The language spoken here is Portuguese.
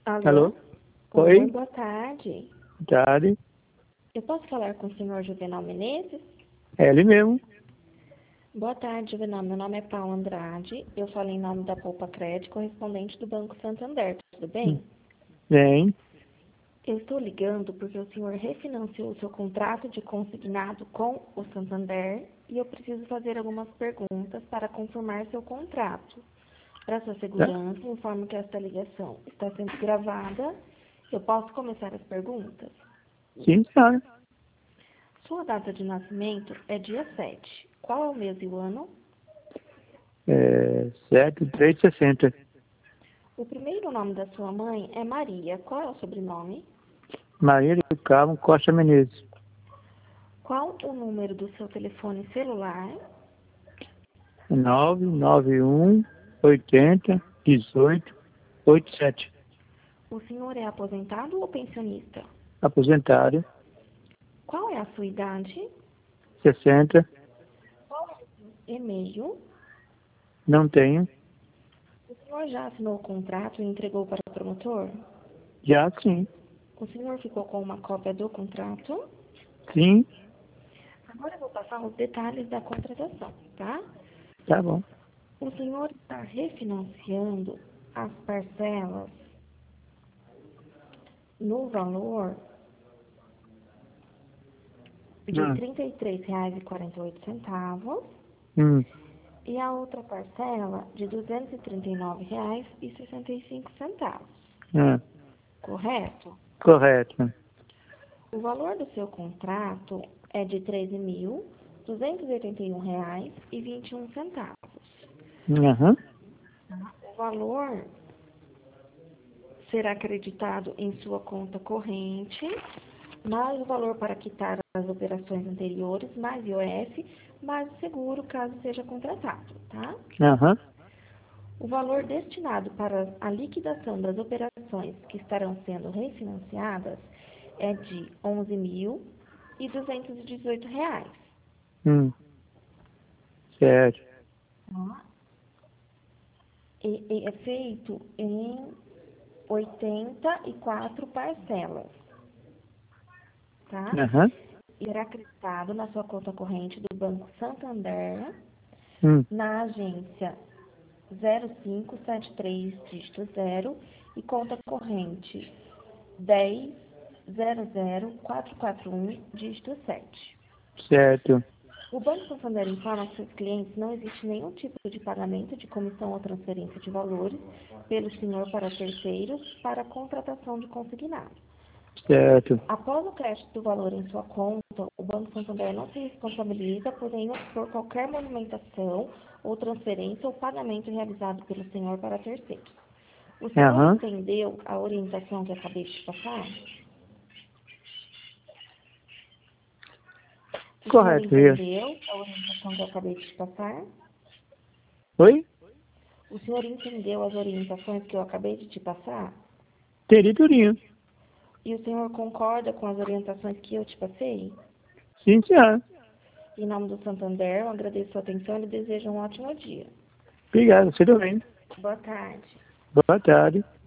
Alô? Alô? Oi, Oi? boa tarde. Tarde. Eu posso falar com o senhor Juvenal Menezes? É ele mesmo. Boa tarde, Juvenal. Meu nome é Paula Andrade. Eu falo em nome da Poupa Crédito, correspondente do Banco Santander. Tudo bem? Bem. Eu estou ligando porque o senhor refinanciou o seu contrato de consignado com o Santander e eu preciso fazer algumas perguntas para confirmar seu contrato. Para sua Tá. segurança, informo que esta ligação está sendo gravada. Eu posso começar as perguntas? Sim, senhora. Sua data de nascimento é dia 7. Qual é o mês e o ano? 7360. O primeiro nome da sua mãe é Maria. Qual é o sobrenome? Maria do Carmo Costa Menezes. Qual o número do seu telefone celular? 991 80 18 87. O senhor é aposentado ou pensionista? Aposentado. Qual é a sua idade? 60. E-mail. Não tenho. O senhor já assinou o contrato e entregou para o promotor? Já sim. O senhor ficou com uma cópia do contrato? Sim. Agora eu vou passar os detalhes da contratação, tá? Tá bom. O senhor está refinanciando as parcelas no valor de R$ Hum. 33,48 Hum. e a outra parcela de R$ 239,65, Hum. correto? Correto. O valor do seu contrato é de R$ 13.281,21. Uhum. O valor será acreditado em sua conta corrente, mais o valor para quitar as operações anteriores, mais IOF, mais o seguro, caso seja contratado, tá? Uhum. O valor destinado para a liquidação das operações que estarão sendo refinanciadas é de R$ 11.218. Hum. Certo. Tá? E é feito em 84 parcelas, tá? Uhum. E será acreditado na sua conta corrente do Banco Santander, Hum. na agência 0573 dígito 0 e conta corrente 10.00441 dígito 7. Certo. O Banco Santander informa que seus clientes não existe nenhum tipo de pagamento de comissão ou transferência de valores pelo senhor para terceiros para a contratação de consignado. Certo. Após o crédito do valor em sua conta, o Banco Santander não se responsabiliza por qualquer movimentação ou transferência ou pagamento realizado pelo senhor para terceiros. O senhor Uhum. entendeu a orientação que acabei de passar? O senhor Correto, Ria. entendeu a orientação que eu acabei de passar? Oi? O senhor entendeu as orientações que eu acabei de te passar? Teritorinho. E o senhor concorda com as orientações que eu te passei? Sim, senhora. Em nome do Santander, eu agradeço a sua atenção e desejo um ótimo dia. Obrigado. Você também. Boa tarde. Boa tarde.